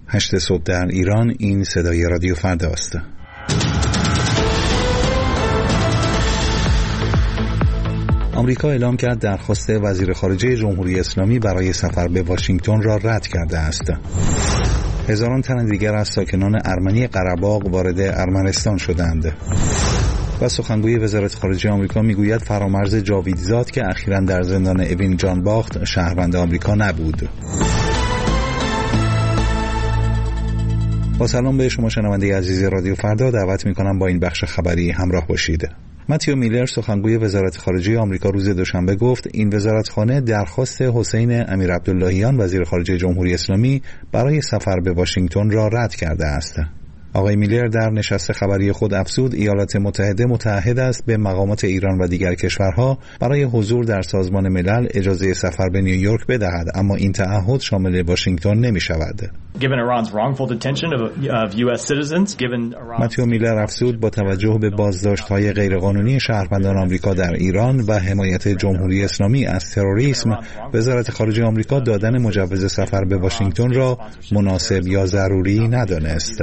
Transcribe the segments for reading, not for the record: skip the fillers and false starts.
8 صبح در ایران. این صدای رادیو فردا است. آمریکا اعلام کرد درخواست وزیر خارجه جمهوری اسلامی برای سفر به واشنگتن را رد کرده است. هزاران تن دیگر از ساکنان ارمنی قره‌باغ وارد ارمنستان شدند. و سخنگوی وزارت خارجه آمریکا میگوید فرامرز جاویدزاد که اخیراً در زندان اوین جانباخت شهروند آمریکا نبود. با سلام به شما شنونده عزیز رادیو فردا، دعوت می‌کنم با این بخش خبری همراه باشید. متیو میلر سخنگوی وزارت خارجه آمریکا روز دوشنبه گفت این وزارتخانه درخواست حسین امیرعبداللهیان وزیر خارجه جمهوری اسلامی برای سفر به واشنگتن را رد کرده است. آقای میلر در نشست خبری خود افزود ایالات متحده متعهد است به مقامات ایران و دیگر کشورها برای حضور در سازمان ملل اجازه سفر به نیویورک بدهد، اما این تعهد شامل واشنگتن نمی شود. متیو میلر افزود با توجه به بازداشت‌های غیرقانونی شهروندان آمریکا در ایران و حمایت جمهوری اسلامی از تروریسم، وزارت خارجه آمریکا دادن مجوز سفر به واشنگتن را مناسب یا ضروری ندانست.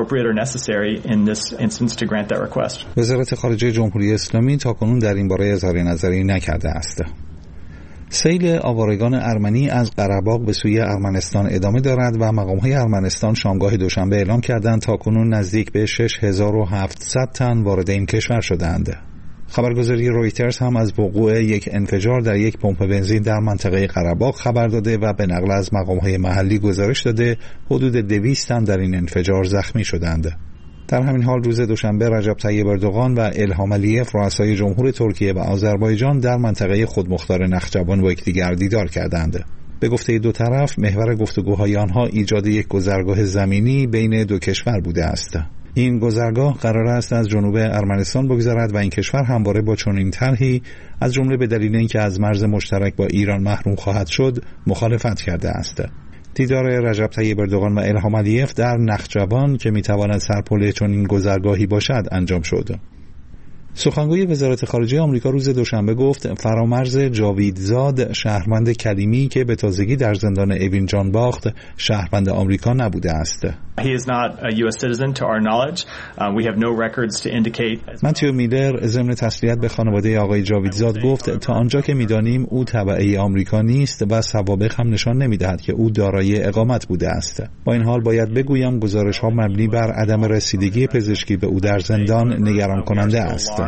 وزارت خارجه جمهوری اسلامی تاکنون در این باره اظهار نظری نکرده است. سیل آوارگان ارمنی از قره‌باغ به سوی ارمنستان ادامه دارد و مقام‌های ارمنستان شامگاه دوشنبه اعلام کردند تاکنون نزدیک به 6700 تن وارد این کشور شدند. خبرگزاری رویترز هم از وقوع یک انفجار در یک پمپ بنزین در منطقه قره‌باغ خبر داده و به نقل از مقام‌های محلی گزارش داده حدود 200 تن در این انفجار زخمی شدند. در همین حال روز دوشنبه رجب طیب اردوغان و الهام علیف رؤسای جمهور ترکیه و آذربایجان در منطقه خودمختار نخجوان با یکدیگر دیدار کردند. به گفته دو طرف محور گفتگوهای آنها ایجاد یک گذرگاه زمینی بین دو کشور بوده است. این گذرگاه قرار است از جنوب ارمنستان بگذرد و این کشور همواره با چنین طرحی از جمله به دلیل اینکه از مرز مشترک با ایران محروم خواهد شد مخالفت کرده است. دیدار رجب طیب اردوغان و الهام علیف در نخجوان که میتواند سرپل چنین گذرگاهی باشد انجام شد. سخنگوی وزارت خارجه آمریکا روز دوشنبه گفت فرامرز جاویدزاد شهروند کلیمی که به تازگی در زندان اوین جانباخت شهروند آمریکا نبوده است. متیو میلر ضمن تسلیت به خانواده آقای جاویدزاد گفت تا آنجا که می‌دانیم او تبعه آمریکا نیست و سوابق هم نشان نمی‌دهد که او دارای اقامت بوده است. با این حال باید بگویم گزارش‌ها مبنی بر عدم رسیدگی پزشکی به او در زندان نگران کننده است.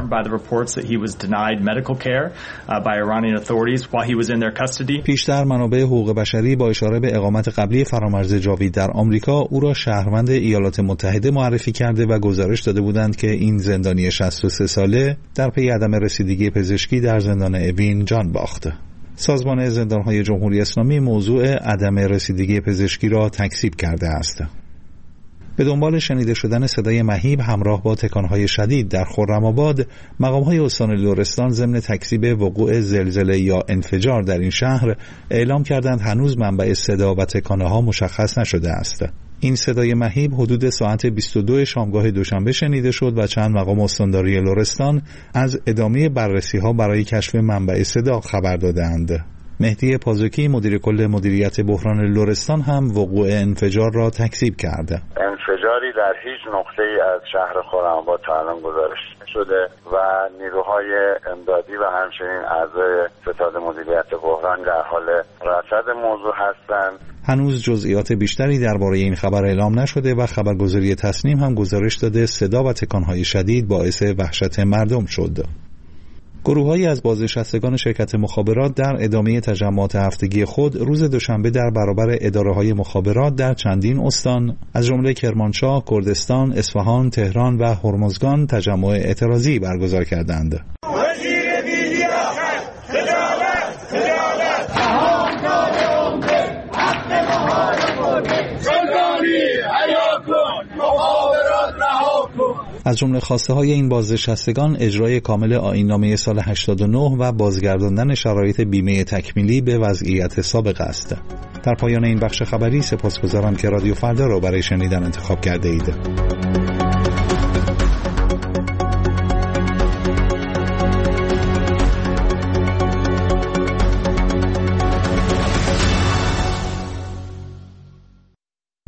پیشتر منابع حقوق بشری با اشاره به اقامت قبلی فرامرز جاوید در آمریکا او را شهروند ایالات متحده معرفی کرده و گزارش داده بودند که این زندانی 63 ساله در پی عدم رسیدگی پزشکی در زندان اوین جان باخت. سازمان زندان‌های جمهوری اسلامی موضوع عدم رسیدگی پزشکی را تکذیب کرده است. به دنبال شنیده شدن صدای مهیب همراه با تکانهای شدید در خرم‌آباد، مقام‌های استان لرستان ضمن تکذیب وقوع زلزله یا انفجار در این شهر اعلام کردند هنوز منبع صدا و تکانه‌ها مشخص نشده است. این صدای مهیب حدود ساعت 22 شامگاه دوشنبه شنیده شد و چند مقام استانداری لرستان از ادامه بررسی‌ها برای کشف منبع صدا خبر دادند. مهدی پازوکی مدیر کل مدیریت بحران لرستان هم وقوع انفجار را تکذیب کرد. انفجاری در هیچ نقطه‌ای از شهر خرم‌آباد تا الان گزارش شده و نیروهای امدادی و همچنین اعضای ستاد مدیریت بحران در حال رصد موضوع هستند. هنوز جزئیات بیشتری درباره این خبر اعلام نشده و خبرگزاری تصنیم هم گزارش داده صدا و تکانهای شدید باعث وحشت مردم شد. گروه‌هایی از بازنشستگان شرکت مخابرات در ادامه تجمعات هفتگی خود روز دوشنبه در برابر اداره‌های مخابرات در چندین استان از جمله کرمانشاه، کردستان، اصفهان، تهران و هرمزگان تجمع اعتراضی برگزار کردند. از جمله خواسته های این بازنشستگان اجرای کامل آیین‌نامه سال 89 و بازگرداندن شرایط بیمه تکمیلی به وضعیت سابق است. در پایان این بخش خبری سپاسگزارم که رادیو فردا را برای شنیدن انتخاب کرده اید.